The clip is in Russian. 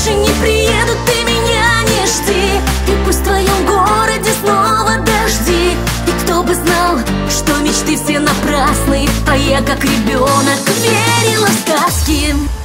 больше не приеду, ты меня не жди. И пусть в твоем городе снова дожди. И кто бы знал, что мечты все напрасны, а я как ребенок верила в сказки.